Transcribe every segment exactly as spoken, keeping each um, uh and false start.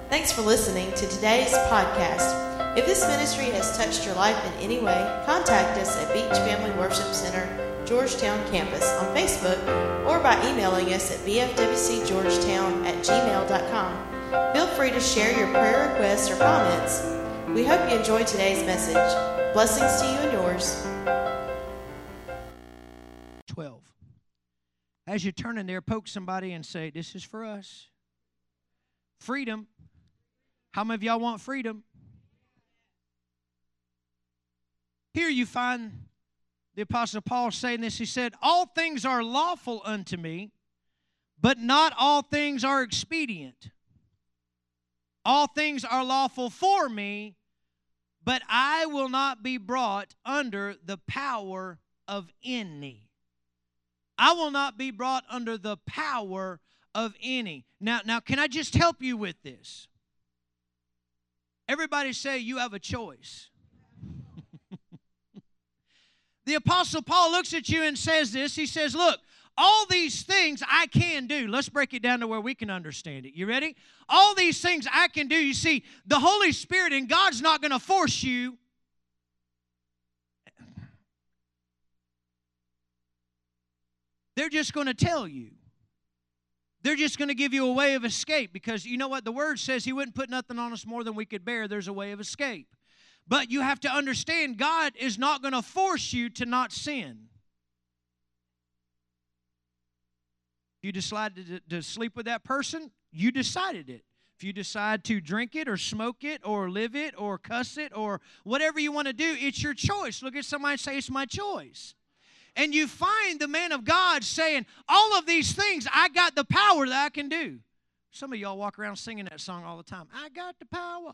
Thanks for listening to today's podcast. If this ministry has touched your life in any way, contact us at Beach Family Worship Center, Georgetown Campus on Facebook or by emailing us at b f w c georgetown at gmail dot com. Feel free to share your prayer requests or comments. We hope you enjoyed today's message. Blessings to you and yours. twelve. As you turn in there, poke somebody and say, this is for us. Freedom. How many of y'all want freedom? Here you find the Apostle Paul saying this. He said, all things are lawful unto me, but not all things are expedient. All things are lawful for me, but I will not be brought under the power of any. I will not be brought under the power of any. Now, now, can I just help you with this? Everybody say you have a choice. The Apostle Paul looks at you and says this. He says, look, all these things I can do. Let's break it down to where we can understand it. You ready? All these things I can do. You see, the Holy Spirit and God's not going to force you. They're just going to tell you. They're just going to give you a way of escape because you know what? The Word says He wouldn't put nothing on us more than we could bear. There's a way of escape. But you have to understand God is not going to force you to not sin. If you decide to, to sleep with that person, you decided it. If you decide to drink it or smoke it or live it or cuss it or whatever you want to do, it's your choice. Look at somebody and say, it's my choice. And you find the man of God saying, all of these things, I got the power that I can do. Some of y'all walk around singing that song all the time. I got the power.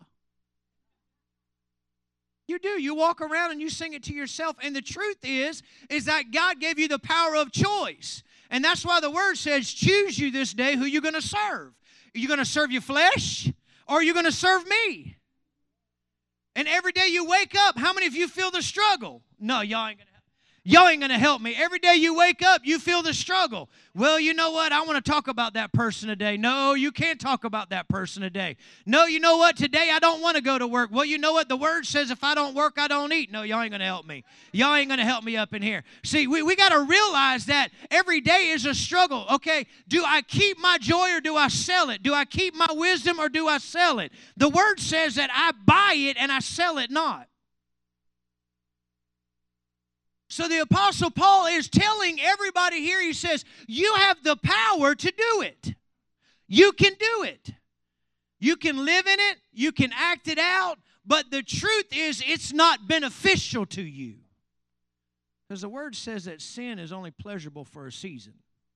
You do. You walk around and you sing it to yourself. And the truth is, is that God gave you the power of choice. And that's why the Word says, choose you this day who you're going to serve. Are you going to serve your flesh or are you going to serve me? And every day you wake up, how many of you feel the struggle? No, y'all ain't going to. Y'all ain't going to help me. Every day you wake up, you feel the struggle. Well, you know what? I want to talk about that person today. No, you can't talk about that person today. No, you know what? Today I don't want to go to work. Well, you know what? The Word says if I don't work, I don't eat. No, y'all ain't going to help me. Y'all ain't going to help me up in here. See, we, we got to realize that every day is a struggle. Okay, do I keep my joy or do I sell it? Do I keep my wisdom or do I sell it? The Word says that I buy it and I sell it not. So the Apostle Paul is telling everybody here, he says, you have the power to do it. You can do it. You can live in it. You can act it out. But the truth is, it's not beneficial to you. Because the Word says that sin is only pleasurable for a season.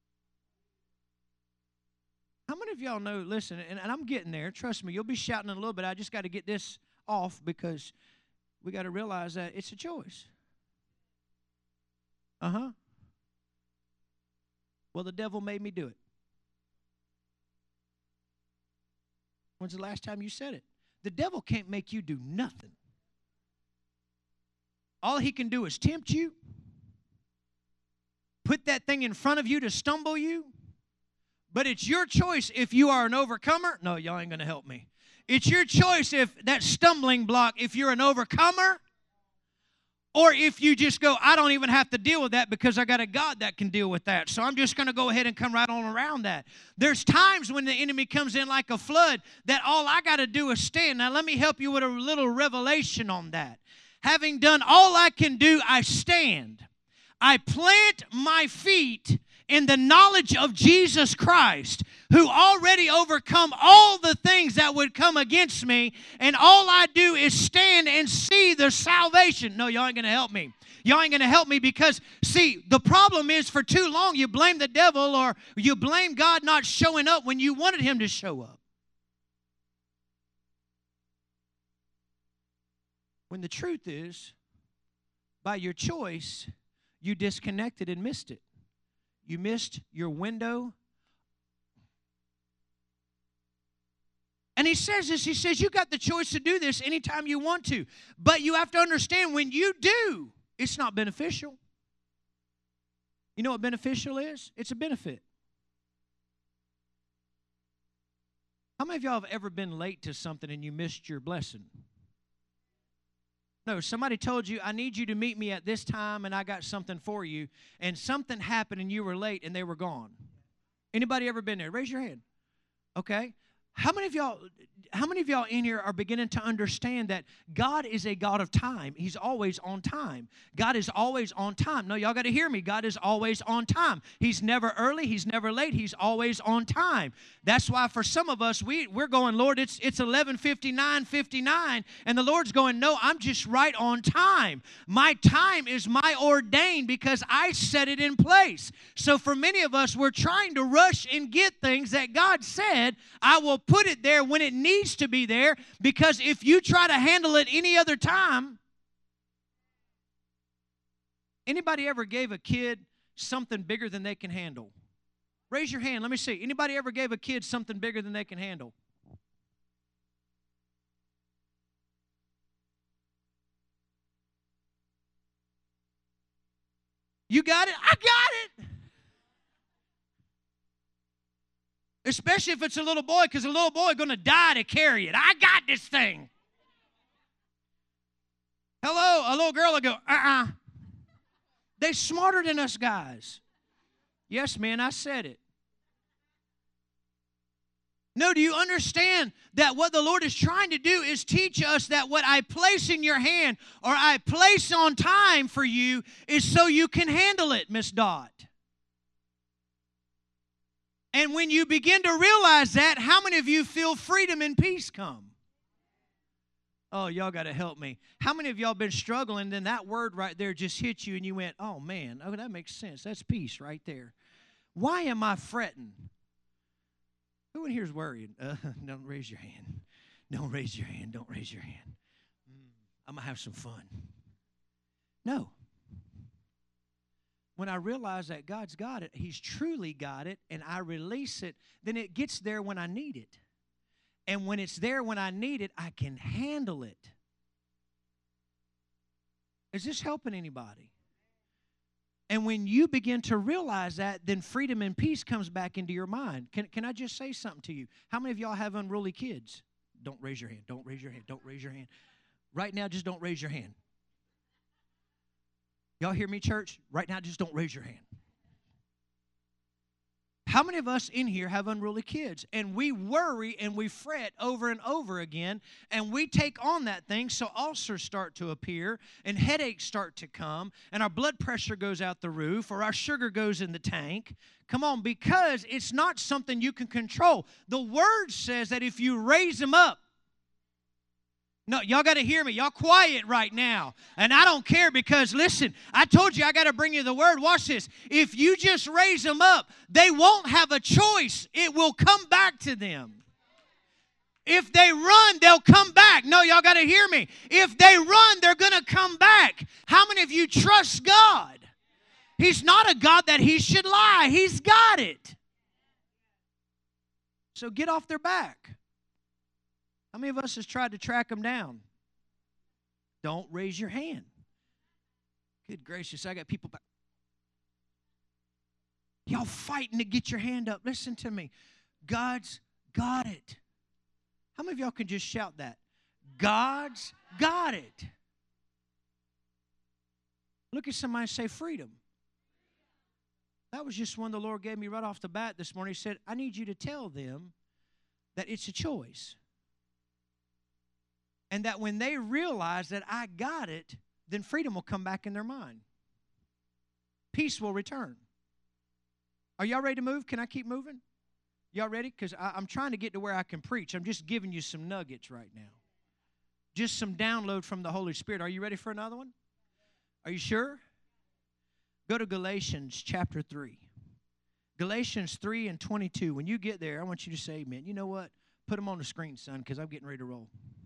How many of y'all know, listen, and, and I'm getting there. Trust me, you'll be shouting in a little bit. I just got to get this off because we got to realize that it's a choice. Uh-huh. Well, the devil made me do it. When's the last time you said it? The devil can't make you do nothing. All he can do is tempt you, put that thing in front of you to stumble you, but it's your choice if you are an overcomer. No, y'all ain't going to help me. It's your choice if that stumbling block, if you're an overcomer, or if you just go, I don't even have to deal with that because I got a God that can deal with that. So I'm just going to go ahead and come right on around that. There's times when the enemy comes in like a flood that all I got to do is stand. Now let me help you with a little revelation on that. Having done all I can do, I stand. I plant my feet in the knowledge of Jesus Christ, who already overcome all the things that would come against me, and all I do is stand and see the salvation. No, y'all ain't going to help me. Y'all ain't going to help me because, see, the problem is for too long you blame the devil or you blame God not showing up when you wanted Him to show up. When the truth is, by your choice, you disconnected and missed it. You missed your window. And he says this, he says, you got the choice to do this anytime you want to. But you have to understand, when you do, it's not beneficial. You know what beneficial is? It's a benefit. How many of y'all have ever been late to something and you missed your blessing? No, somebody told you, I need you to meet me at this time and I got something for you, and something happened and you were late and they were gone. Anybody ever been there? Raise your hand. Okay. How many of y'all how many of y'all in here are beginning to understand that God is a God of time? He's always on time. God is always on time. No, y'all got to hear me. God is always on time. He's never early. He's never late. He's always on time. That's why for some of us, we, we're going, Lord, it's it's eleven fifty-nine fifty-nine, and the Lord's going, no, I'm just right on time. My time is my ordained because I set it in place. So for many of us, we're trying to rush and get things that God said, I will put it there when it needs to be there, because if you try to handle it any other time. Anybody ever gave a kid something bigger than they can handle? Raise your hand. Let me see. Anybody ever gave a kid something bigger than they can handle? You got it? I got it. Especially if it's a little boy, because a little boy is going to die to carry it. I got this thing. Hello, a little girl will go, uh-uh. They're smarter than us guys. Yes, man, I said it. No, do you understand that what the Lord is trying to do is teach us that what I place in your hand or I place on time for you is so you can handle it, Miss Dot. And when you begin to realize that, how many of you feel freedom and peace come? Oh, y'all got to help me. How many of y'all been struggling, then that word right there just hit you and you went, oh, man, oh, that makes sense. That's peace right there. Why am I fretting? Who in here is worried? Uh, don't raise your hand. Don't raise your hand. Don't raise your hand. I'm going to have some fun. No. When I realize that God's got it, He's truly got it, and I release it, then it gets there when I need it. And when it's there when I need it, I can handle it. Is this helping anybody? And when you begin to realize that, then freedom and peace comes back into your mind. Can, can I just say something to you? How many of y'all have unruly kids? Don't raise your hand. Don't raise your hand. Don't raise your hand. Right now, just don't raise your hand. Y'all hear me, church? Right now, just don't raise your hand. How many of us in here have unruly kids? And we worry and we fret over and over again, and we take on that thing, so ulcers start to appear, and headaches start to come, and our blood pressure goes out the roof, or our sugar goes in the tank. Come on, because it's not something you can control. The Word says that if you raise them up, no, y'all got to hear me. Y'all quiet right now. And I don't care, because, listen, I told you I got to bring you the word. Watch this. If you just raise them up, they won't have a choice. It will come back to them. If they run, they'll come back. No, y'all got to hear me. If they run, they're going to come back. How many of you trust God? He's not a God that He should lie. He's got it. So get off their back. How many of us has tried to track them down? Don't raise your hand. Good gracious, I got people back. Y'all fighting to get your hand up. Listen to me. God's got it. How many of y'all can just shout that? God's got it. Look at somebody and say freedom. That was just one the Lord gave me right off the bat this morning. He said, I need you to tell them that it's a choice. And that when they realize that I got it, then freedom will come back in their mind. Peace will return. Are y'all ready to move? Can I keep moving? Y'all ready? Because I'm trying to get to where I can preach. I'm just giving you some nuggets right now. Just some download from the Holy Spirit. Are you ready for another one? Are you sure? Go to Galatians chapter three. Galatians three and twenty-two. When you get there, I want you to say amen. You know what? Put them on the screen, son, because I'm getting ready to roll.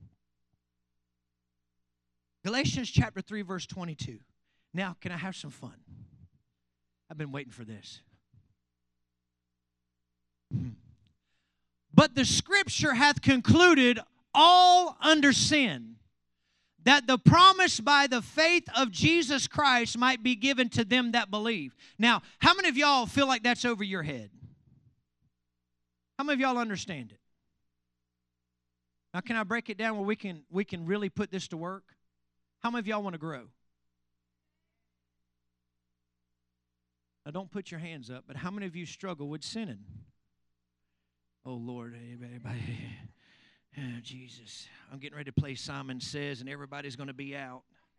Galatians chapter three, verse twenty-two. Now, can I have some fun? I've been waiting for this. But the Scripture hath concluded all under sin, that the promise by the faith of Jesus Christ might be given to them that believe. Now, how many of y'all feel like that's over your head? How many of y'all understand it? Now, can I break it down where we can, we can really put this to work? How many of y'all want to grow? Now, don't put your hands up, but how many of you struggle with sinning? Oh, Lord, everybody. Oh, Jesus. I'm getting ready to play Simon Says, and everybody's going to be out.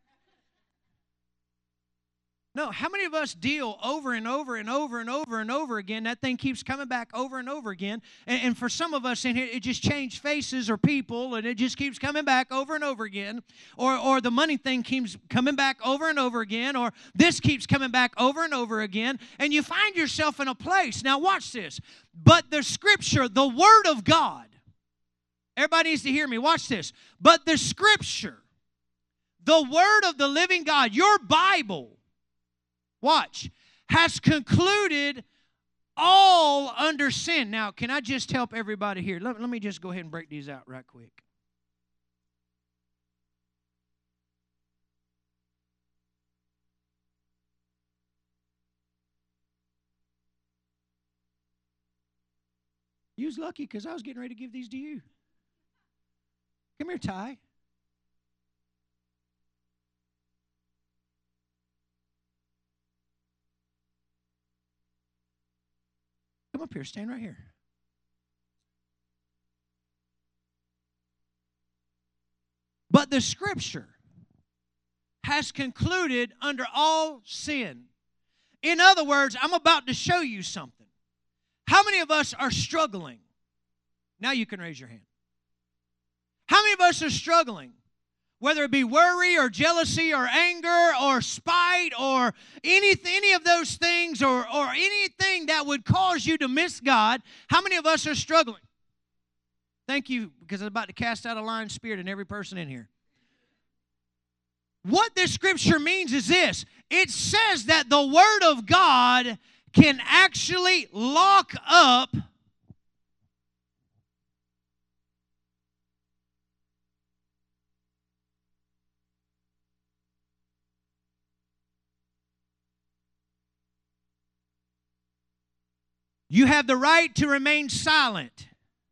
No, how many of us deal over and over and over and over and over again? That thing keeps coming back over and over again. And, and for some of us in here, it just changed faces or people, and it just keeps coming back over and over again. Or, or the money thing keeps coming back over and over again. Or this keeps coming back over and over again. And you find yourself in a place. Now watch this. But the Scripture, the Word of God, everybody needs to hear me. Watch this. But the Scripture, the Word of the living God, your Bible, watch, has concluded all under sin. Now, can I just help everybody here? Let, let me just go ahead and break these out right quick. You was lucky because I was getting ready to give these to you. Come here, Ty. Come up here. Stand right here. But the Scripture has concluded under all sin. In other words, I'm about to show you something. How many of us are struggling? Now you can raise your hand. How many of us are struggling? Whether it be worry or jealousy or anger or spite or any, any of those things or, or anything that would cause you to miss God, how many of us are struggling? Thank you, because I'm about to cast out a lying spirit in every person in here. What this Scripture means is this. It says that the Word of God can actually lock up You have the right to remain silent.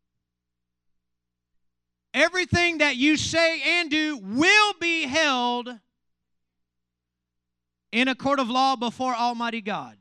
Everything that you say and do will be held in a court of law before Almighty God.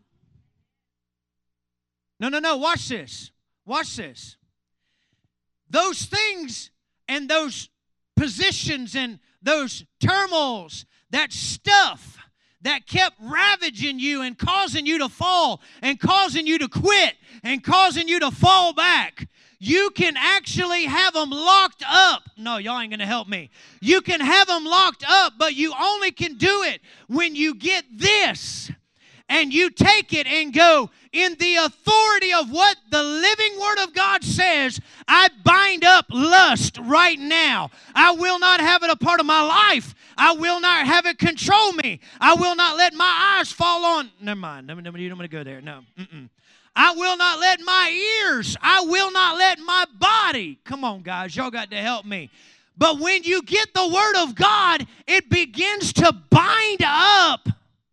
No, no, no. Watch this. Watch this. Those things and those positions and those turmoils, that stuff that kept ravaging you and causing you to fall and causing you to quit and causing you to fall back, you can actually have them locked up. No, y'all ain't going to help me. You can have them locked up, but you only can do it when you get this and you take it and go, in the authority of what the living Word of God says, I bind up lust right now. I will not have it a part of my life. I will not have it control me. I will not let my eyes fall on. Never mind. You don't want to go there. No. Mm-mm. I will not let my ears. I will not let my body. Come on, guys. Y'all got to help me. But when you get the Word of God, it begins to bind up.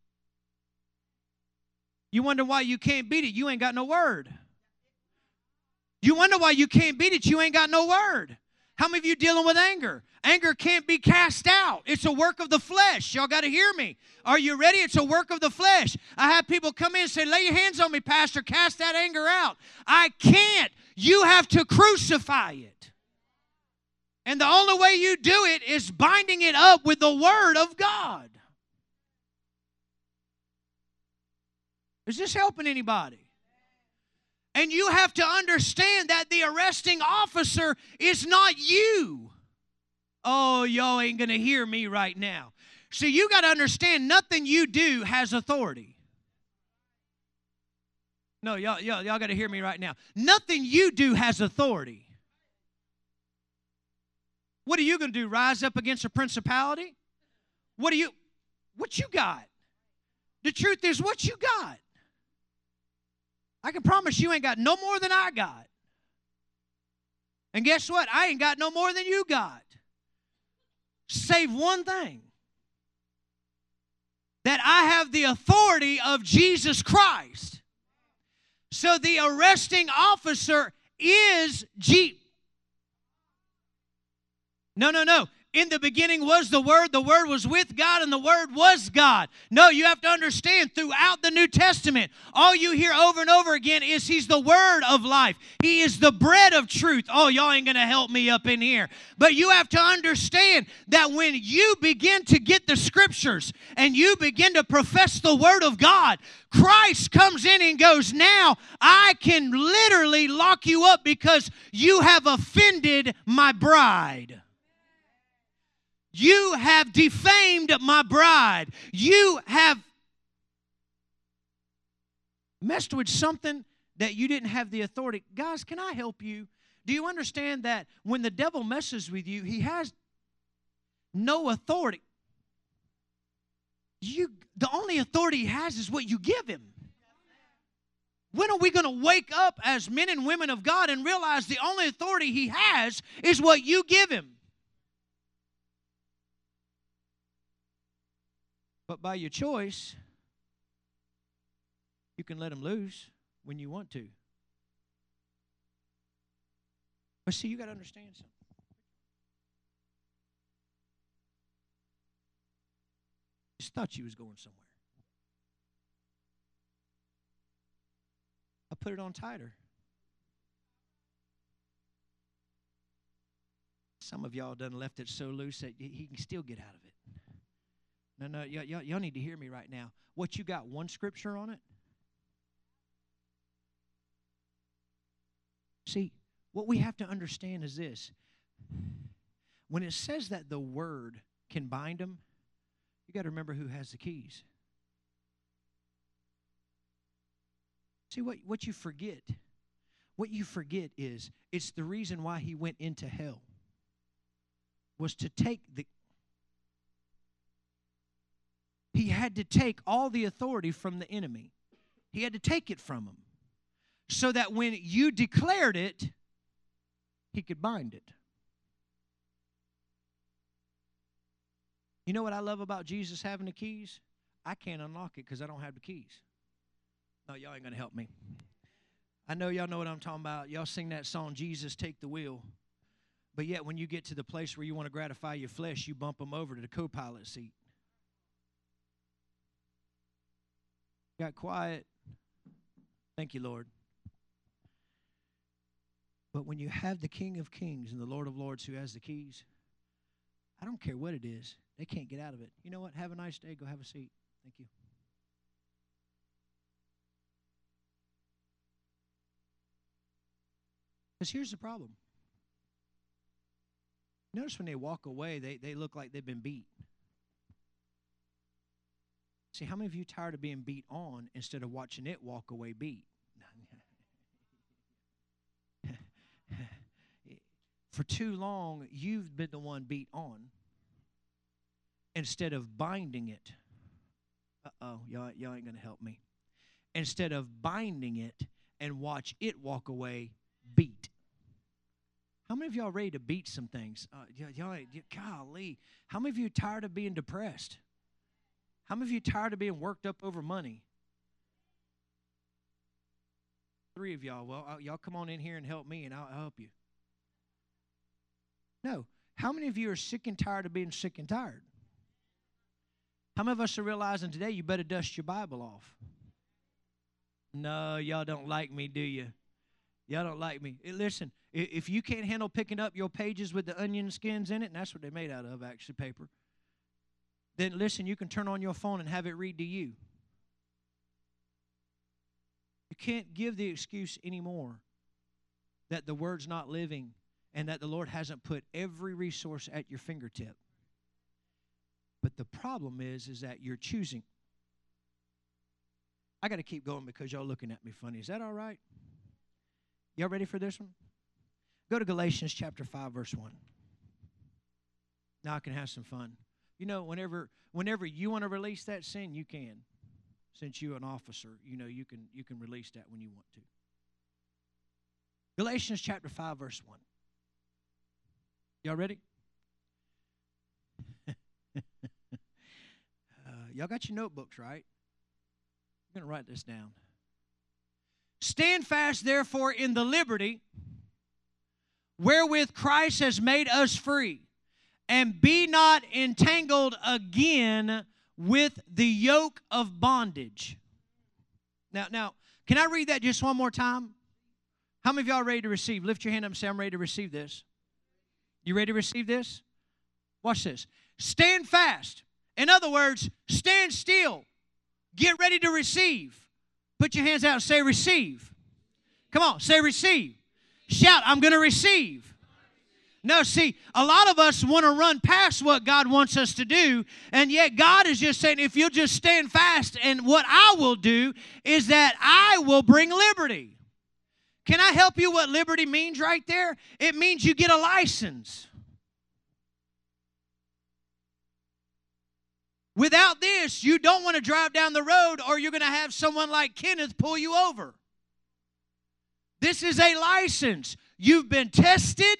You wonder why you can't beat it. You ain't got no word. You wonder why you can't beat it. You ain't got no word. How many of you dealing with anger? Anger can't be cast out. It's a work of the flesh. Y'all got to hear me. Are you ready? It's a work of the flesh. I have people come in and say, lay your hands on me, Pastor. Cast that anger out. I can't. You have to crucify it. And the only way you do it is binding it up with the Word of God. Is this helping anybody? And you have to understand that the arresting officer is not you. Oh, y'all ain't going to hear me right now. So you got to understand nothing you do has authority. No, y'all, y'all, y'all got to hear me right now. Nothing you do has authority. What are you going to do? Rise up against a principality? What do you, what you got? The truth is, what you got? I can promise you ain't got no more than I got. And guess what? I ain't got no more than you got. Save one thing. That I have the authority of Jesus Christ. So the arresting officer is Jesus. No, no, no. In the beginning was the Word, the Word was with God, and the Word was God. No, you have to understand, throughout the New Testament, all you hear over and over again is He's the Word of life. He is the bread of truth. Oh, y'all ain't going to help me up in here. But you have to understand that when you begin to get the Scriptures and you begin to profess the Word of God, Christ comes in and goes, now I can literally lock you up because you have offended my bride. You have defamed my bride. You have messed with something that you didn't have the authority. Guys, can I help you? Do you understand that when the devil messes with you, he has no authority? You, the only authority he has is what you give him. When are we going to wake up as men and women of God and realize the only authority he has is what you give him? But by your choice, you can let him loose when you want to. But see, you got to understand something. Just thought you was going somewhere. I put it on tighter. Some of y'all done left it so loose that he can still get out of it. No, no, y- y- y'all need to hear me right now. What you got, one scripture on it? See, what we have to understand is this. When it says that the Word can bind them, you got to remember who has the keys. See, what, what you forget, what you forget is it's the reason why he went into hell was to take the He had to take all the authority from the enemy. He had to take it from him so that when you declared it, he could bind it. You know what I love about Jesus having the keys? I can't unlock it because I don't have the keys. No, y'all ain't going to help me. I know y'all know what I'm talking about. Y'all sing that song, Jesus, Take the Wheel. But yet when you get to the place where you want to gratify your flesh, you bump them over to the co-pilot seat. Got quiet. Thank you, Lord. But when you have the King of Kings and the Lord of Lords who has the keys, I don't care what it is. They can't get out of it. You know what? Have a nice day. Go have a seat. Thank you. Because here's the problem. Notice when they walk away, they, they look like they've been beat. See, how many of you are tired of being beat on instead of watching it walk away beat? For too long, you've been the one beat on instead of binding it. Uh-oh, y'all, y'all ain't going to help me. Instead of binding it and watch it walk away beat. How many of y'all ready to beat some things? Uh, y'all, y'all, golly. How many of you are tired of being depressed? How many of you are tired of being worked up over money? Three of y'all. Well, I'll, y'all come on in here and help me, and I'll, I'll help you. No. How many of you are sick and tired of being sick and tired? How many of us are realizing today you better dust your Bible off? No, y'all don't like me, do you? Y'all don't like me. Hey, listen, if you can't handle picking up your pages with the onion skins in it, and that's what they're made out of, actually, paper, then listen, you can turn on your phone and have it read to you. You can't give the excuse anymore that the Word's not living and that the Lord hasn't put every resource at your fingertip. But the problem is, is that you're choosing. I got to keep going because y'all looking at me funny. Is that all right? Y'all ready for this one? Go to Galatians chapter five, verse one. Now I can have some fun. You know, whenever whenever you want to release that sin, you can. Since you're an officer, you know, you can you can release that when you want to. Galatians chapter five, verse one. Y'all ready? uh, y'all got your notebooks, right? I'm going to write this down. Stand fast, therefore, in the liberty wherewith Christ has made us free, and be not entangled again with the yoke of bondage. Now, now, can I read that just one more time? How many of y'all are ready to receive? Lift your hand up and say, I'm ready to receive this. You ready to receive this? Watch this. Stand fast. In other words, stand still. Get ready to receive. Put your hands out and say receive. Come on, say receive. Shout, I'm going to receive. No, see, a lot of us want to run past what God wants us to do, and yet God is just saying, if you'll just stand fast, and what I will do is that I will bring liberty. Can I help you what liberty means right there? It means you get a license. Without this, you don't want to drive down the road, or you're going to have someone like Kenneth pull you over. This is a license. You've been tested.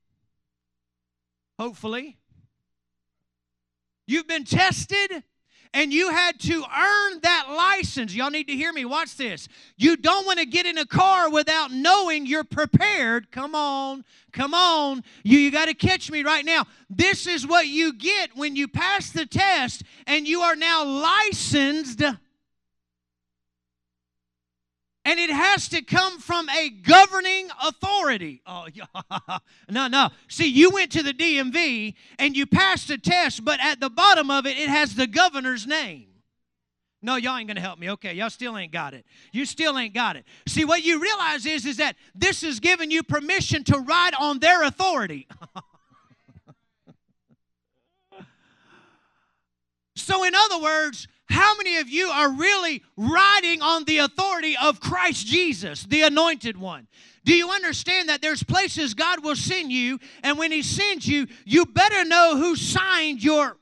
Hopefully. You've been tested, and you had to earn that license. Y'all need to hear me. Watch this. You don't want to get in a car without knowing you're prepared. Come on. Come on. You, you got to catch me right now. This is what you get when you pass the test, and you are now licensed. And it has to come from a governing authority. Oh, yeah. No, no. See, you went to the D M V and you passed the test, but at the bottom of it, it has the governor's name. No, y'all ain't going to help me. Okay, y'all still ain't got it. You still ain't got it. See, what you realize is, is that this is giving you permission to ride on their authority. So, in other words, how many of you are really riding on the authority of Christ Jesus, the anointed one? Do you understand that there's places God will send you, and when He sends you, you better know who signed your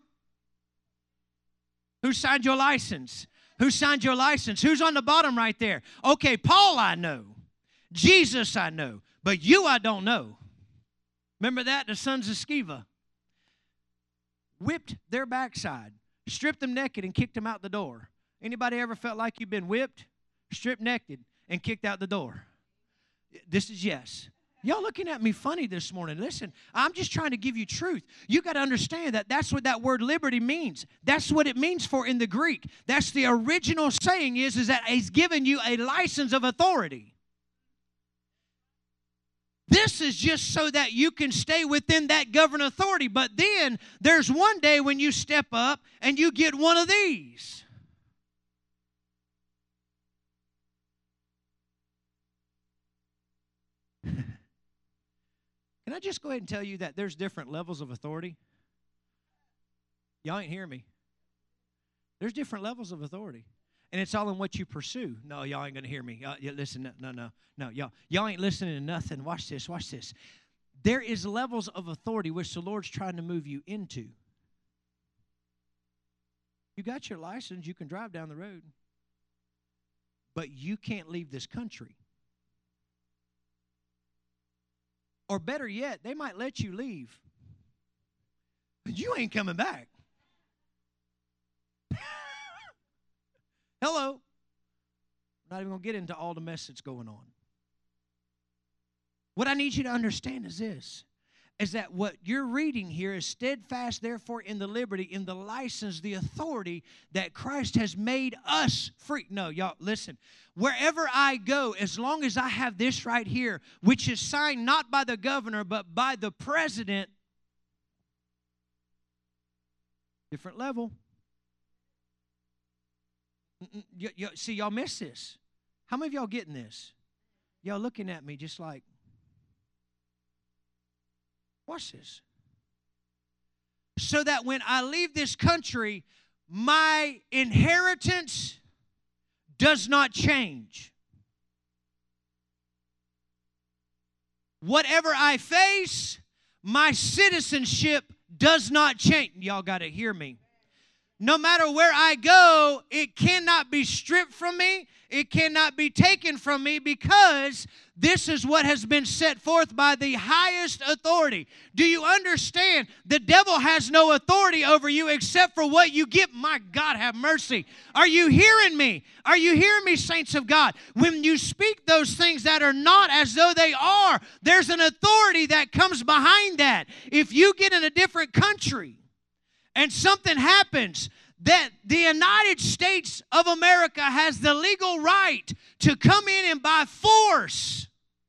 who signed your license? Who signed your license? Who's on the bottom right there? Okay, Paul I know. Jesus I know. But you I don't know. Remember that? The sons of Sceva whipped their backside, stripped them naked, and kicked them out the door. Anybody ever felt like you've been whipped, stripped naked, and kicked out the door? This is yes. Y'all looking at me funny this morning. Listen, I'm just trying to give you truth. You got to understand that that's what that word liberty means. That's what it means for in the Greek. That's the original saying is, is that He's given you a license of authority. This is just so that you can stay within that governing authority. But then there's one day when you step up and you get one of these. Can I just go ahead and tell you that there's different levels of authority? Y'all ain't hear me. There's different levels of authority. And it's all in what you pursue. No, y'all ain't going to hear me. Uh, yeah, listen, no, no, no, no. Y'all, y'all ain't listening to nothing. Watch this, watch this. There is levels of authority which the Lord's trying to move you into. You got your license. You can drive down the road. But you can't leave this country. Or better yet, they might let you leave. But you ain't coming back. Hello. I'm not even going to get into all the mess that's going on. What I need you to understand is this, is that what you're reading here is steadfast, therefore, in the liberty, in the license, the authority that Christ has made us free. No, y'all, listen. Wherever I go, as long as I have this right here, which is signed not by the governor, but by the president, different level. Y- y- see, y'all miss this. How many of y'all getting this? Y'all looking at me just like, watch this. So that when I leave this country, my inheritance does not change. Whatever I face, my citizenship does not change. Y'all got to hear me. No matter where I go, it cannot be stripped from me. It cannot be taken from me because this is what has been set forth by the highest authority. Do you understand? The devil has no authority over you except for what you give. My God, have mercy. Are you hearing me? Are you hearing me, saints of God? When you speak those things that are not as though they are, there's an authority that comes behind that. If you get in a different country and something happens, that the United States of America has the legal right to come in and by force.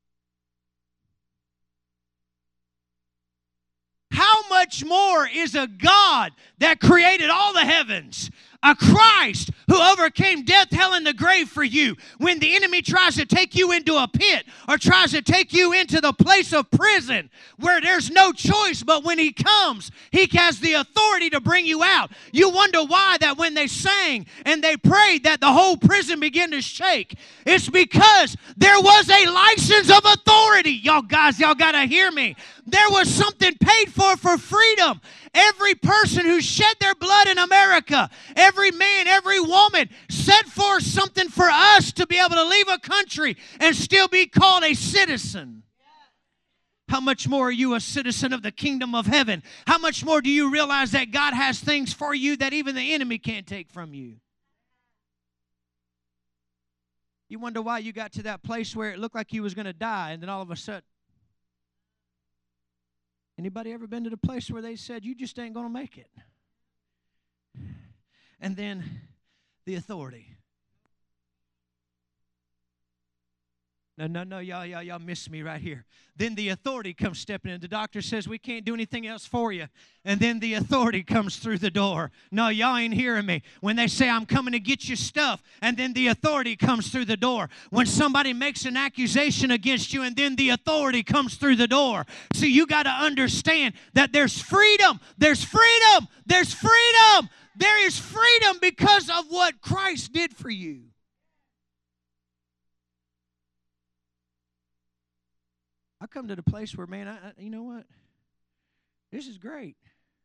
How much more is a God that created all the heavens, a Christ who overcame death, hell, and the grave for you? When the enemy tries to take you into a pit or tries to take you into the place of prison where there's no choice, but when he comes, he has the authority to bring you out. You wonder why that when they sang and they prayed that the whole prison began to shake. It's because there was a license of authority. Y'all guys, y'all got to hear me. There was something paid for for freedom. Every person who shed their blood in America, every man, every woman set forth something for us to be able to leave a country and still be called a citizen. How much more are you a citizen of the kingdom of heaven? How much more do you realize that God has things for you that even the enemy can't take from you? You wonder why you got to that place where it looked like you was going to die, and then all of a sudden, anybody ever been to the place where they said, you just ain't going to make it? And then the authority. No, no, no, y'all, y'all, y'all missed me right here. Then the authority comes stepping in. The doctor says, we can't do anything else for you. And then the authority comes through the door. No, y'all ain't hearing me. When they say, I'm coming to get your stuff, and then the authority comes through the door. When somebody makes an accusation against you, and then the authority comes through the door. So you got to understand that there's freedom. There's freedom. There's freedom. There is freedom because of what Christ did for you. I come to the place where, man, I, I, you know what? This is great.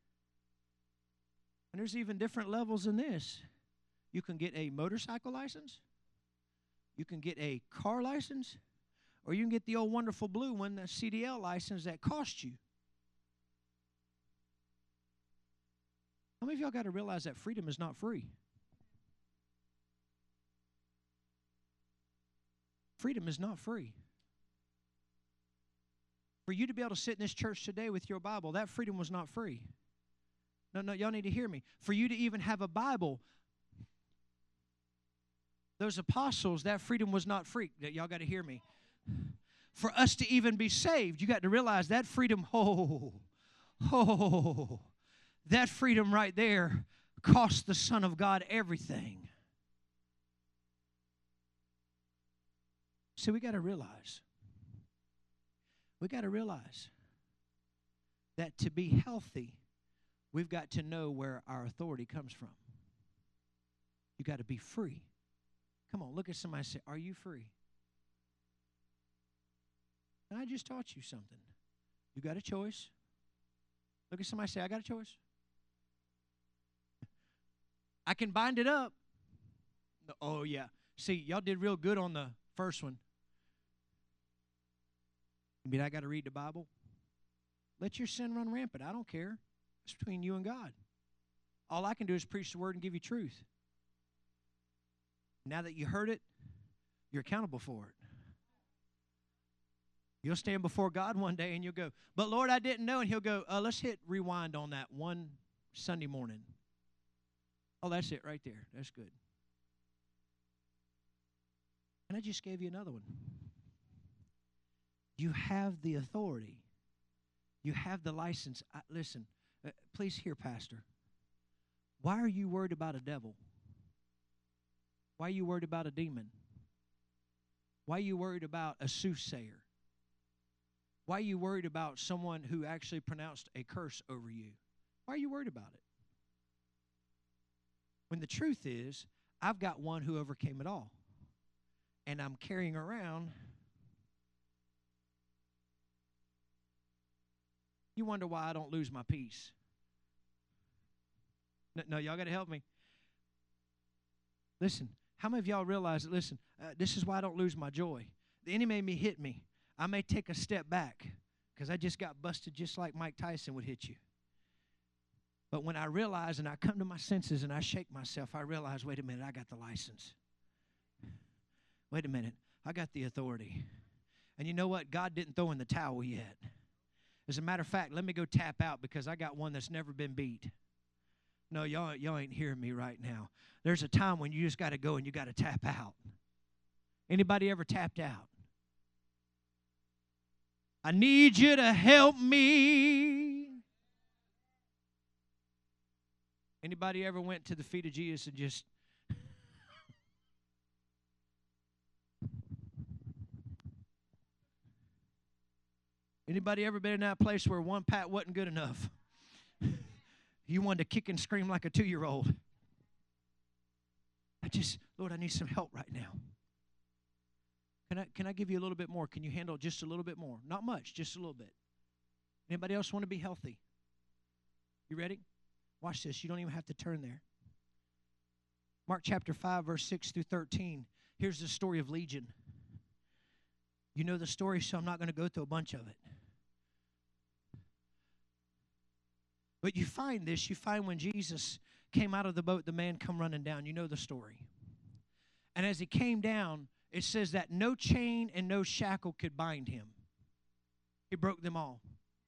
And there's even different levels in this. You can get a motorcycle license. You can get a car license. Or you can get the old wonderful blue one, the C D L license that costs you. How many of y'all got to realize that freedom is not free? Freedom is not free. For you to be able to sit in this church today with your Bible, that freedom was not free. No, no, y'all need to hear me. For you to even have a Bible, those apostles, that freedom was not free. Y'all got to hear me. For us to even be saved, you got to realize that freedom, oh, oh, that freedom right there cost the Son of God everything. See, we got to realize. We got to realize that to be healthy, we've got to know where our authority comes from. You got to be free. Come on, look at somebody and say, are you free? And I just taught you something. You got a choice. Look at somebody and say, I got a choice. I can bind it up. Oh, yeah. See, y'all did real good on the first one. You mean I got to read the Bible? Let your sin run rampant. I don't care. It's between you and God. All I can do is preach the word and give you truth. Now that you heard it, you're accountable for it. You'll stand before God one day and you'll go, but Lord, I didn't know. And he'll go, uh, let's hit rewind on that one Sunday morning. Oh, that's it right there. That's good. And I just gave you another one. You have the authority. You have the license. I, listen, uh, please hear, Pastor. Why are you worried about a devil? Why are you worried about a demon? Why are you worried about a soothsayer? Why are you worried about someone who actually pronounced a curse over you? Why are you worried about it? When the truth is, I've got one who overcame it all. And I'm carrying around. You wonder why I don't lose my peace. No, no y'all got to help me. Listen, how many of y'all realize that, listen, uh, this is why I don't lose my joy. The enemy made me hit me. I may take a step back because I just got busted just like Mike Tyson would hit you. But when I realize and I come to my senses and I shake myself, I realize, wait a minute, I got the license. Wait a minute, I got the authority. And you know what? God didn't throw in the towel yet. As a matter of fact, let me go tap out because I got one that's never been beat. No, y'all, y'all ain't hearing me right now. There's a time when you just got to go and you got to tap out. Anybody ever tapped out? I need you to help me. Anybody ever went to the feet of Jesus and just Anybody ever been in that place where one pat wasn't good enough? You wanted to kick and scream like a two-year-old. I just, Lord, I need some help right now. Can I, can I give you a little bit more? Can you handle just a little bit more? Not much, just a little bit. Anybody else want to be healthy? You ready? Watch this. You don't even have to turn there. Mark chapter five, verse six through thirteen. Here's the story of Legion. You know the story, so I'm not going to go through a bunch of it. But you find this. You find when Jesus came out of the boat, the man come running down. You know the story. And as he came down, it says that no chain and no shackle could bind him. He broke them all.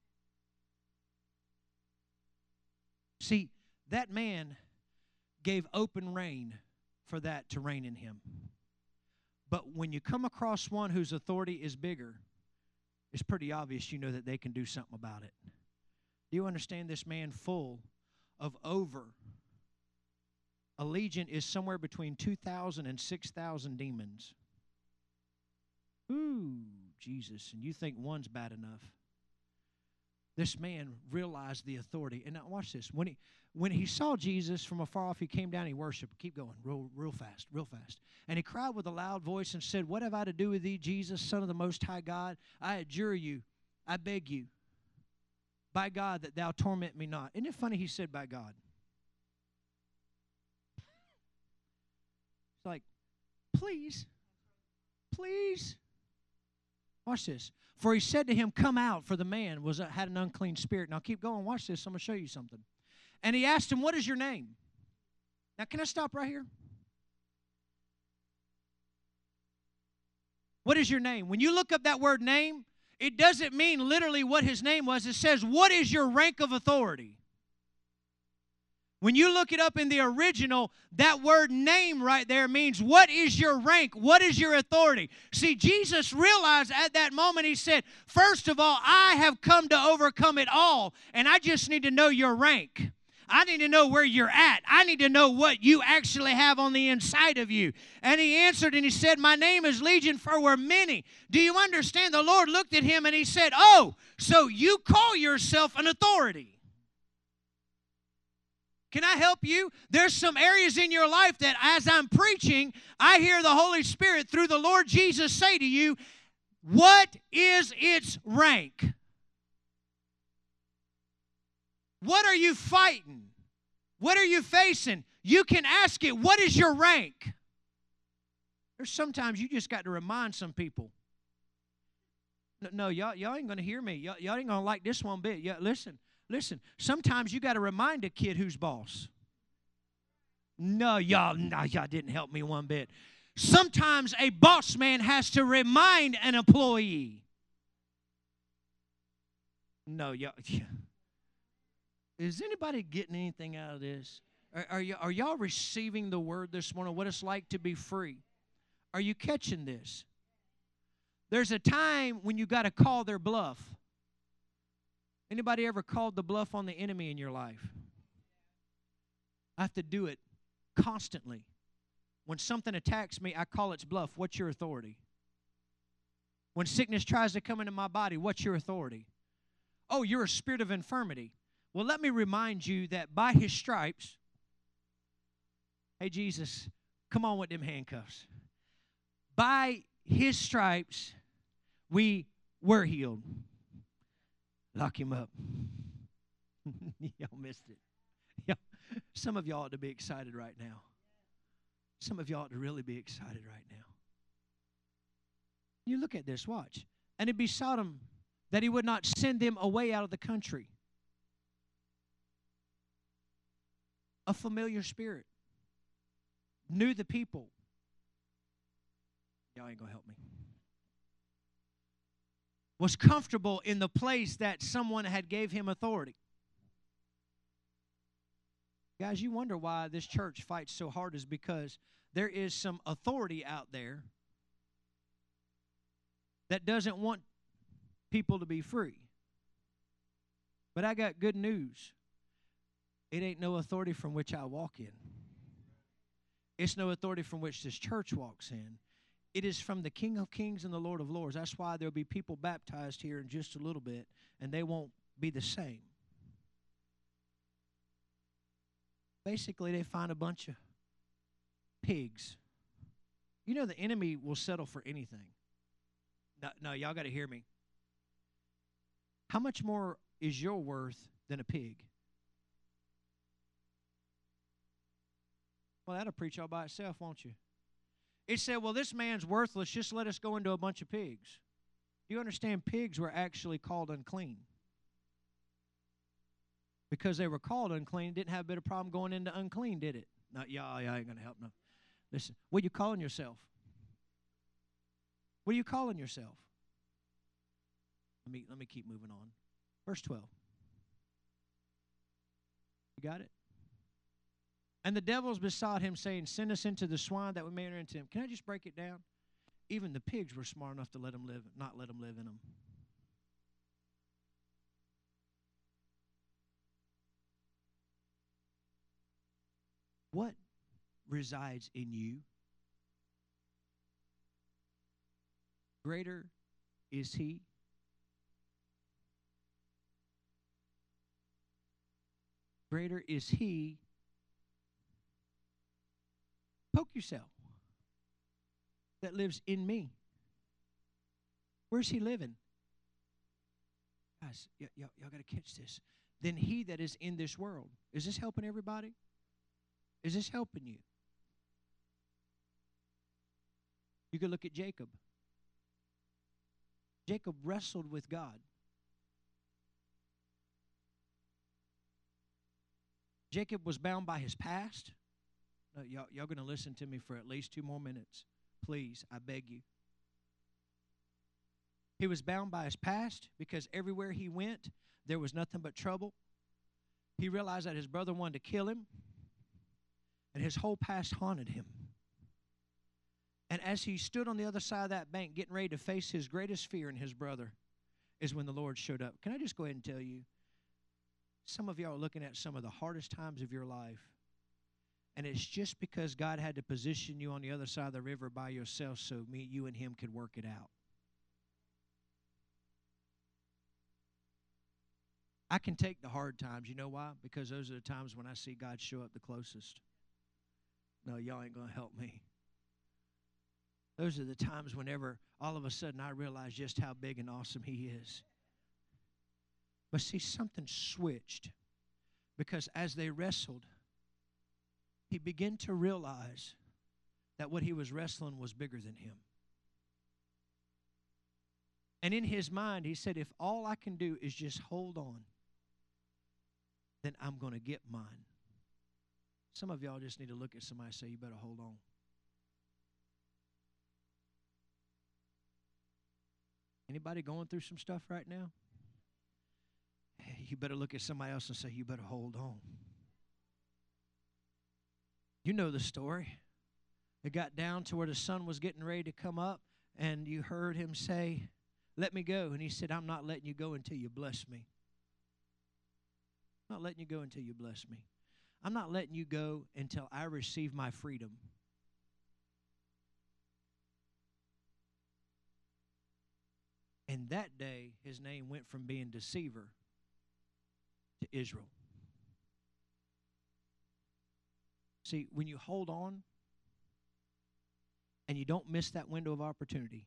See, that man gave open rein for that to reign in him. But when you come across one whose authority is bigger, it's pretty obvious you know that they can do something about it. Do you understand this man full of over? A legion is somewhere between two thousand and six thousand demons. Ooh, Jesus, and you think one's bad enough. This man realized the authority. And now watch this. When he when he saw Jesus from afar off, he came down, he worshiped. Keep going, real, real fast, real fast. And he cried with a loud voice and said, "What have I to do with thee, Jesus, Son of the Most High God? I adjure you, I beg you, by God, that thou torment me not." Isn't it funny he said by God? It's like, please, please. Watch this. For he said to him, "Come out," for the man was uh, had an unclean spirit. Now keep going. Watch this. I'm going to show you something. And he asked him, "What is your name?" Now can I stop right here? What is your name? When you look up that word name, it doesn't mean literally what his name was. It says, what is your rank of authority? When you look it up in the original, that word name right there means what is your rank? What is your authority? See, Jesus realized at that moment, he said, first of all, I have come to overcome it all, and I just need to know your rank. I need to know where you're at. I need to know what you actually have on the inside of you. And he answered and he said, "My name is Legion, for we're many." Do you understand? The Lord looked at him and he said, "Oh, so you call yourself an authority." Can I help you? There's some areas in your life that as I'm preaching, I hear the Holy Spirit through the Lord Jesus say to you, what is its rank? What are you fighting? What are you facing? You can ask it, what is your rank? There's sometimes you just got to remind some people. No, no y'all, y'all ain't going to hear me. Y'all, y'all ain't going to like this one bit. Yeah, listen, listen. Sometimes you got to remind a kid who's boss. No, y'all, no, y'all didn't help me one bit. Sometimes a boss man has to remind an employee. No, y'all. Yeah. Is anybody getting anything out of this? Are, are, y- are y'all receiving the word this morning, what it's like to be free? Are you catching this? There's a time when you got to call their bluff. Anybody ever called the bluff on the enemy in your life? I have to do it constantly. When something attacks me, I call its bluff. What's your authority? When sickness tries to come into my body, what's your authority? Oh, you're a spirit of infirmity. Well, let me remind you that by his stripes, hey, Jesus, come on with them handcuffs. By his stripes, we were healed. Lock him up. Y'all missed it. Yeah, some of y'all ought to be excited right now. Some of y'all ought to really be excited right now. You look at this, watch. And it besought him that he would not send them away out of the country. A familiar spirit. Knew the people. Y'all ain't going to help me. Was comfortable in the place that someone had gave him authority. Guys, you wonder why this church fights so hard is because there is some authority out there that doesn't want people to be free. But I got good news. It ain't no authority from which I walk in. It's no authority from which this church walks in. It is from the King of Kings and the Lord of Lords. That's why there'll be people baptized here in just a little bit, and they won't be the same. Basically, they find a bunch of pigs. You know the enemy will settle for anything. No, no, y'all got to hear me. How much more is your worth than a pig? Well, that'll preach all by itself, won't you? It said, well, this man's worthless. Just let us go into a bunch of pigs. You understand, pigs were actually called unclean. Because they were called unclean, didn't have a bit of problem going into unclean, did it? No, y'all, y'all ain't going to help no. Listen, what are you calling yourself? What are you calling yourself? Let me, let me keep moving on. Verse twelve. You got it? And the devils besought him, saying, send us into the swine that we may enter into him. Can I just break it down? Even the pigs were smart enough to let him live, not let him live in them. What resides in you? Greater is he. Greater is he. Poke yourself. That lives in me. Where's he living? Guys, y- y- y'all got to catch this. Then he that is in this world. Is this helping everybody? Is this helping you? You could look at Jacob. Jacob wrestled with God. Jacob was bound by his past. No, y'all, y'all going to listen to me for at least two more minutes. Please, I beg you. He was bound by his past because everywhere he went, there was nothing but trouble. He realized that his brother wanted to kill him, and his whole past haunted him. And as he stood on the other side of that bank getting ready to face his greatest fear in his brother is when the Lord showed up. Can I just go ahead and tell you, some of y'all are looking at some of the hardest times of your life. And it's just because God had to position you on the other side of the river by yourself so me, you and him could work it out. I can take the hard times. You know why? Because those are the times when I see God show up the closest. No, y'all ain't going to help me. Those are the times whenever all of a sudden I realize just how big and awesome he is. But see, something switched. Because as they wrestled, he began to realize that what he was wrestling was bigger than him. And in his mind, he said, if all I can do is just hold on, then I'm going to get mine. Some of y'all just need to look at somebody and say, you better hold on. Anybody going through some stuff right now? Hey, you better look at somebody else and say, you better hold on. You know the story. It got down to where the sun was getting ready to come up, and you heard him say, let me go. And he said, I'm not letting you go until you bless me. I'm not letting you go until you bless me. I'm not letting you go until I receive my freedom. And that day, his name went from being deceiver to Israel. See, when you hold on and you don't miss that window of opportunity,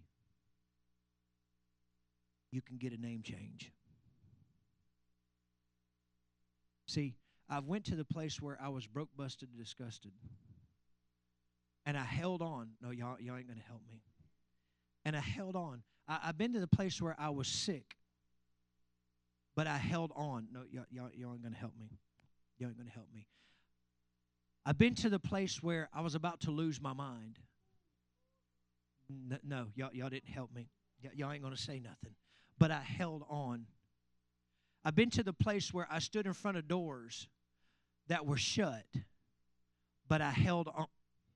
you can get a name change. See, I went to the place where I was broke, busted, disgusted. And I held on. No, y'all, y'all ain't going to help me. And I held on. I, I've been to the place where I was sick. But I held on. No, y'all, y'all, y'all ain't going to help me. Y'all ain't going to help me. I've been to the place where I was about to lose my mind. No, no y'all, y'all didn't help me. Y- y'all ain't going to say nothing. But I held on. I've been to the place where I stood in front of doors that were shut. But I held on.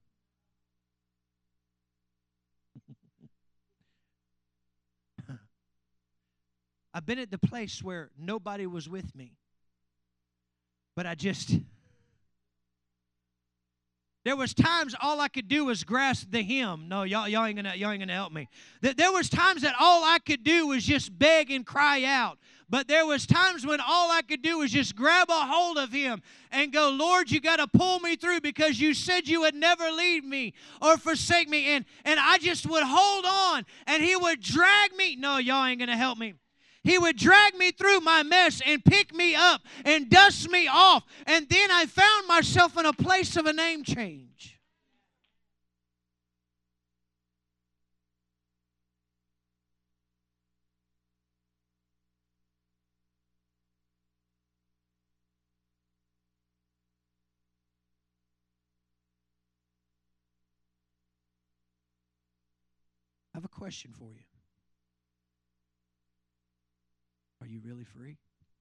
I've been at the place where nobody was with me. But I just, there was times all I could do was grasp the hem. No, y'all, y'all ain't gonna, y'all ain't gonna help me. There was times that all I could do was just beg and cry out. But there was times when all I could do was just grab a hold of him and go, Lord, you got to pull me through because you said you would never leave me or forsake me. And, and I just would hold on and he would drag me. No, y'all ain't gonna help me. He would drag me through my mess and pick me up and dust me off. And then I found myself in a place of a name change. I have a question for you. Are you really free?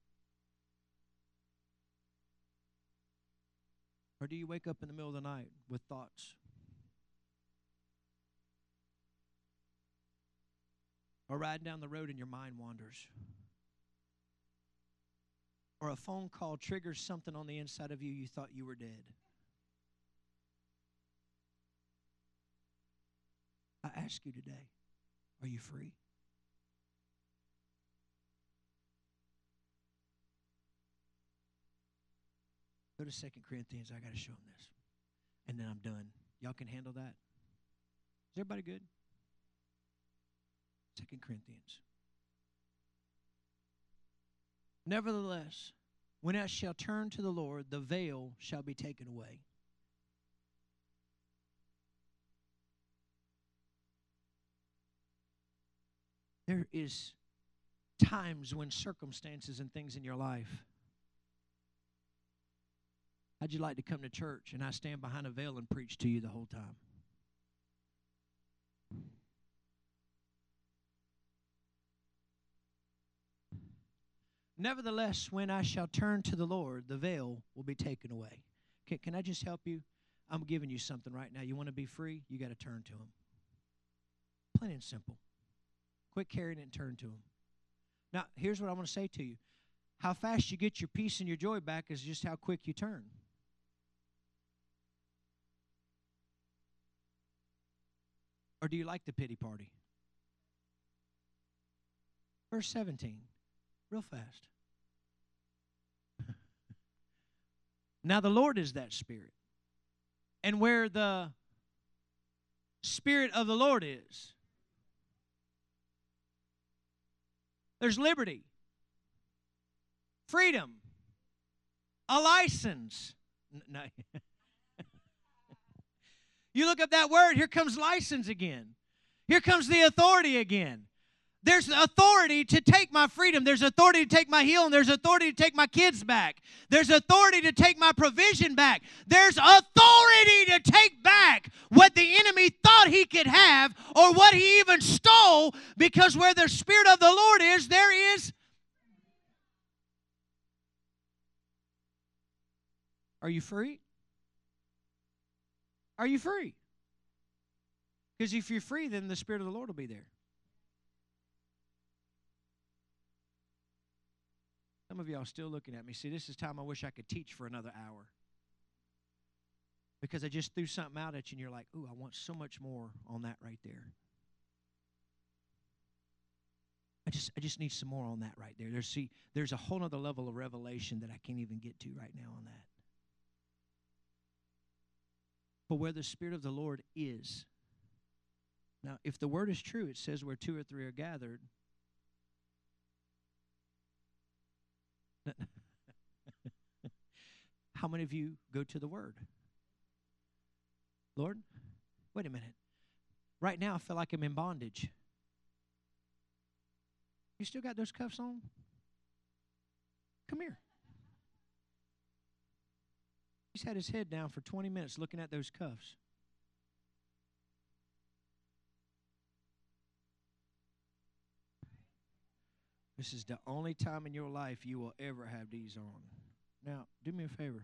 Or do you wake up in the middle of the night with thoughts? Or riding down the road and your mind wanders? Or a phone call triggers something on the inside of you, you thought you were dead? I ask you today, are you free? Go to Second Corinthians. I got to show them this. And then I'm done. Y'all can handle that? Is everybody good? Second Corinthians. Nevertheless, when I shall turn to the Lord, the veil shall be taken away. There is times when circumstances and things in your life, how'd you like to come to church and I stand behind a veil and preach to you the whole time? Nevertheless, when I shall turn to the Lord, the veil will be taken away. Can, can I just help you? I'm giving you something right now. You want to be free? You got to turn to him. Plain and simple. Quit carrying it and turn to him. Now, here's what I want to say to you. How fast you get your peace and your joy back is just how quick you turn. Or do you like the pity party? Verse seventeen, real fast. Now the Lord is that Spirit. And where the Spirit of the Lord is, there's liberty, freedom, a license. No. You look up that word, here comes license again. Here comes the authority again. There's authority to take my freedom. There's authority to take my healing. There's authority to take my kids back. There's authority to take my provision back. There's authority to take back what the enemy thought he could have or what he even stole, because where the Spirit of the Lord is, there is. Are you free? Are you free? Because if you're free, then the Spirit of the Lord will be there. Some of y'all still looking at me. See, this is time I wish I could teach for another hour. Because I just threw something out at you and you're like, ooh, I want so much more on that right there. I just I just need some more on that right there. There's, see, there's a whole other level of revelation that I can't even get to right now on that. But where the Spirit of the Lord is. Now, if the word is true, it says where two or three are gathered. How many of you go to the Word? Lord, wait a minute. Right now, I feel like I'm in bondage. You still got those cuffs on? Come here. He's had his head down for twenty minutes looking at those cuffs. This is the only time in your life you will ever have these on. Now, do me a favor.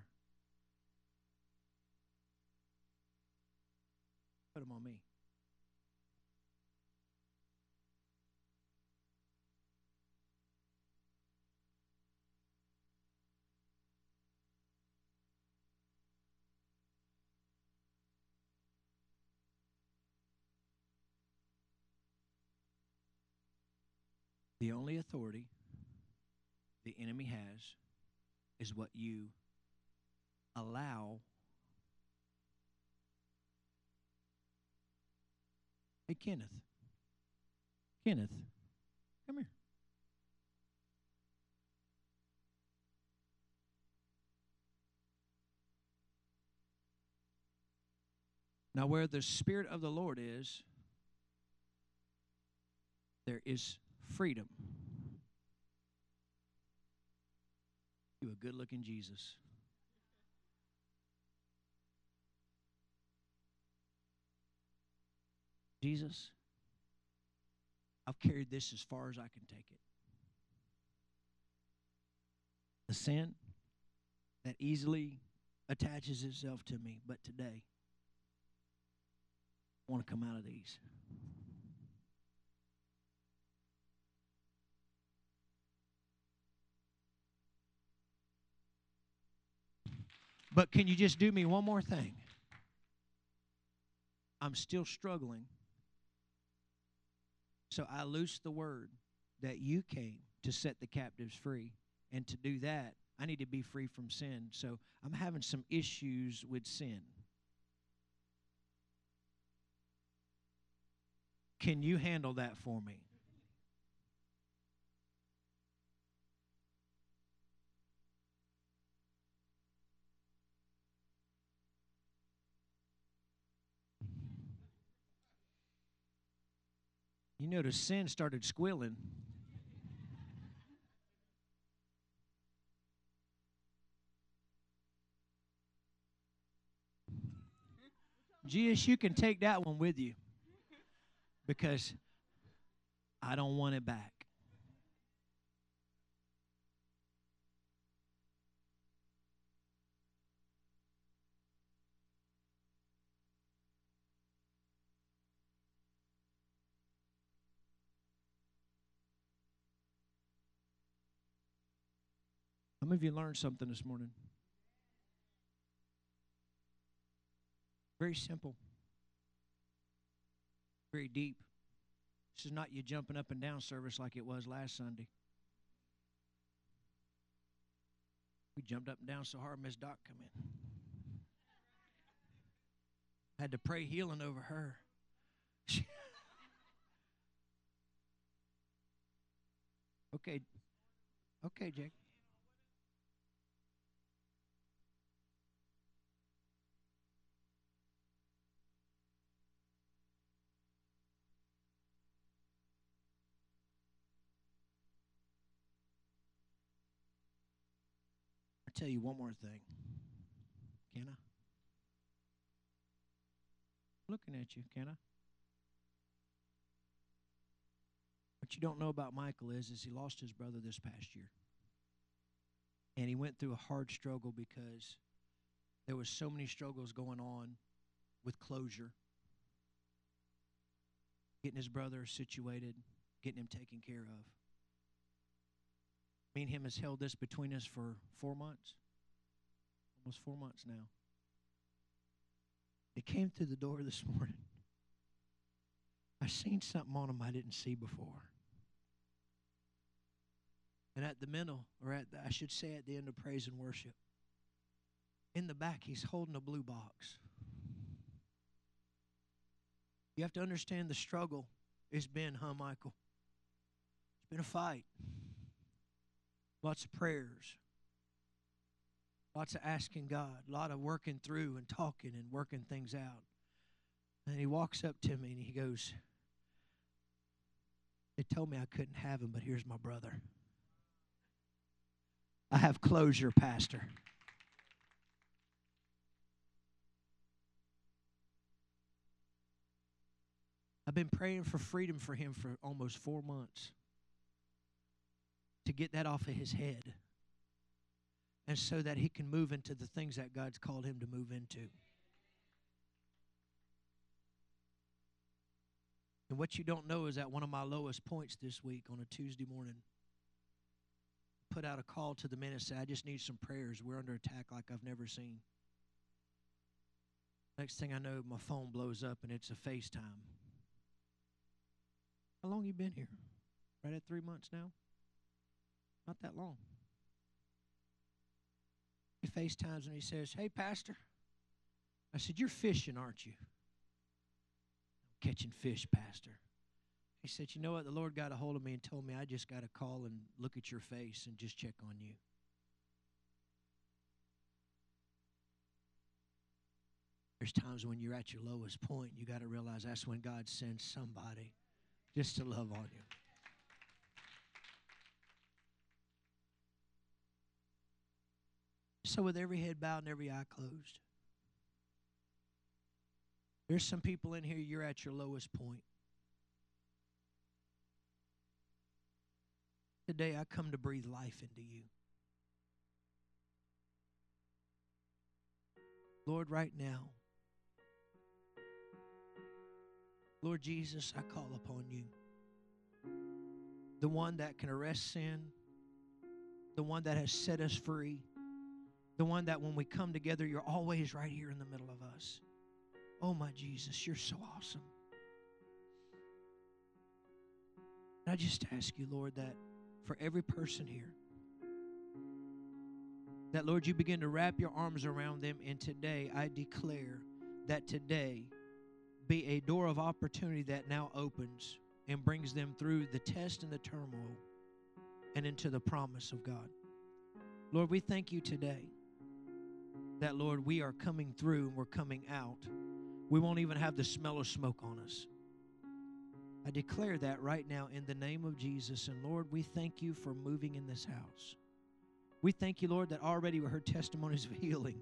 Put them on me. The only authority the enemy has is what you allow. Hey, Kenneth. Kenneth, come here. Now, where the Spirit of the Lord is, there is freedom. You a good-looking Jesus. Jesus, I've carried this as far as I can take it. The sin that easily attaches itself to me, but today, I want to come out of these. But can you just do me one more thing? I'm still struggling. So I loose the word that you came to set the captives free. And to do that, I need to be free from sin. So I'm having some issues with sin. Can you handle that for me? You notice sin started squealing. G S, you can take that one with you because I don't want it back. How many of you learned something this morning? Very simple. Very deep. This is not you jumping up and down service like it was last Sunday. We jumped up and down so hard, Miss Doc come in. Had to pray healing over her. Okay. Okay, Jake. I'll tell you one more thing. Can I? Looking at you, can I? What you don't know about Michael is, is he lost his brother this past year. And he went through a hard struggle because there was so many struggles going on with closure. Getting his brother situated, getting him taken care of. Me and him has held this between us for four months. Almost four months now. He came through the door this morning. I seen something on him I didn't see before. And at the middle, or at the, I should say at the end of praise and worship, in the back, he's holding a blue box. You have to understand the struggle it's been, huh, Michael? It's been a fight. Lots of prayers. Lots of asking God, a lot of working through and talking and working things out. And he walks up to me and he goes, they told me I couldn't have him, but here's my brother. I have closure, Pastor. I've been praying for freedom for him for almost four months to get that off of his head and so that he can move into the things that God's called him to move into. And what you don't know is at one of my lowest points this week on a Tuesday morning, put out a call to the men and said, I just need some prayers. We're under attack like I've never seen. Next thing I know, my phone blows up and it's a FaceTime. How long you been here? Right at three months now? Not that long. He FaceTimes and he says, hey, Pastor. I said, you're fishing, aren't you? Catching fish, Pastor. He said, you know what? The Lord got a hold of me and told me I just got to call and look at your face and just check on you. There's times when you're at your lowest point, you got to realize that's when God sends somebody just to love on you. So with every head bowed and every eye closed, there's some people in here, you're at your lowest point. Today I come to breathe life into you. Lord, right now, Lord Jesus, I call upon you. The one that can arrest sin, the one that has set us free, the one that when we come together, you're always right here in the middle of us. Oh, my Jesus, you're so awesome. And I just ask you, Lord, that for every person here, that, Lord, you begin to wrap your arms around them. And today, I declare that today be a door of opportunity that now opens and brings them through the test and the turmoil and into the promise of God. Lord, we thank you today that, Lord, we are coming through and we're coming out. We won't even have the smell of smoke on us. I declare that right now in the name of Jesus. And Lord, we thank you for moving in this house. We thank you, Lord, that already we heard testimonies of healing.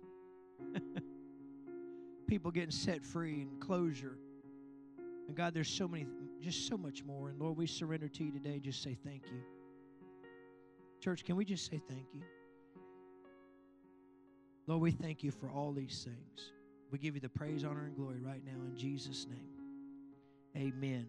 People getting set free and closure. And God, there's so many, just so much more. And Lord, we surrender to you today. Just say thank you. Church, can we just say thank you? Lord, we thank you for all these things. We give you the praise, honor, and glory right now in Jesus' name. Amen.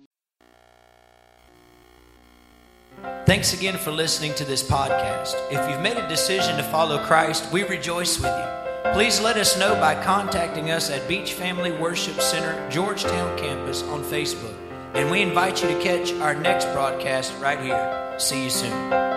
Thanks again for listening to this podcast. If you've made a decision to follow Christ, we rejoice with you. Please let us know by contacting us at Beach Family Worship Center, Georgetown Campus on Facebook. And we invite you to catch our next broadcast right here. See you soon.